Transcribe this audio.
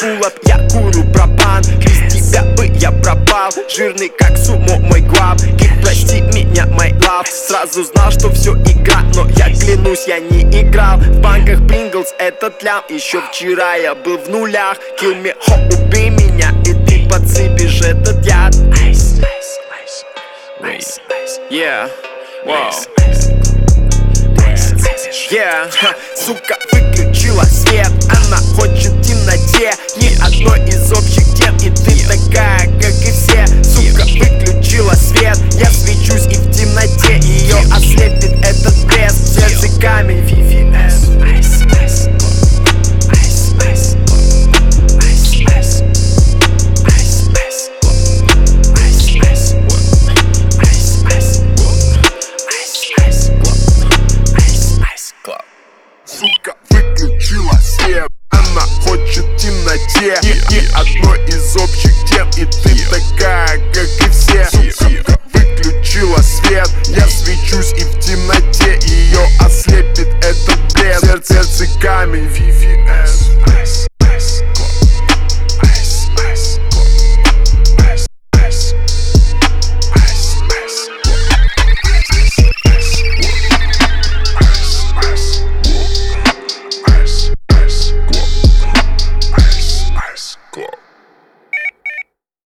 пулап, я курю пропан. Без тебя бы я пропал, жирный как сумо мой глав. И прости меня, my love. Сразу знал, что все игра, но я клянусь, я не играл. В банках Pringles этот лям, еще вчера я был в нулях. Kill me, ho, убей меня, и ты подсыпешь этот яд. Yeah, wow. Yeah, сука выключила свет, она хочет в темноте. Ни одной из общих тем, и ты такая, как и все. Сука выключила свет, я свечусь и в темноте. Ее ослепит этот блеск, в сердце камень VVS. Сука выключила свет, она хочет в темноте. Ни одной из общих тем, и ты такая, как и все. Сука выключила свет, я свечусь и в темноте. Ее ослепит этот блеск, в сердце камень VVS.